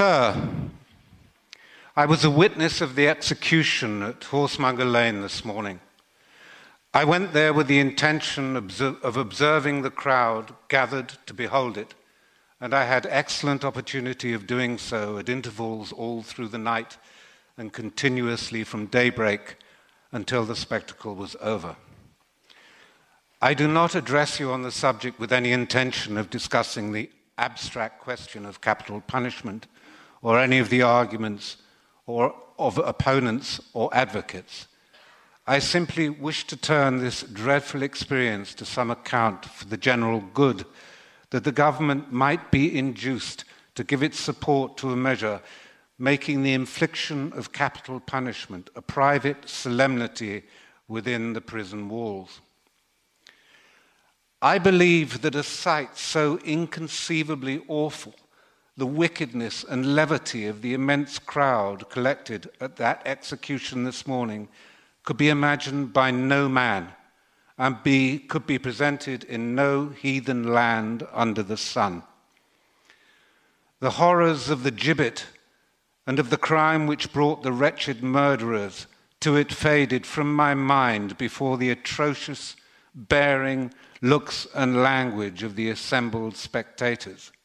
Sir, I was a witness of the execution at Horsemonger Lane this morning. I went there with the intention of observing the crowd gathered to behold it, and I had excellent opportunity of doing so at intervals all through the night and continuously from daybreak until the spectacle was over. I do not address you on the subject with any intention of discussing the abstract question of capital punishment or any of the arguments or of opponents or advocates. I simply wish to turn this dreadful experience to some account for the general good, that the government might be induced to give its support to a measure making the infliction of capital punishment a private solemnity within the prison walls. I believe that a sight so inconceivably awful, the wickedness and levity of the immense crowd collected at that execution this morning, could be imagined by no man and could be presented in no heathen land under the sun. The horrors of the gibbet and of the crime which brought the wretched murderers to it faded from my mind before the atrocious bearing, looks and language of the assembled spectators.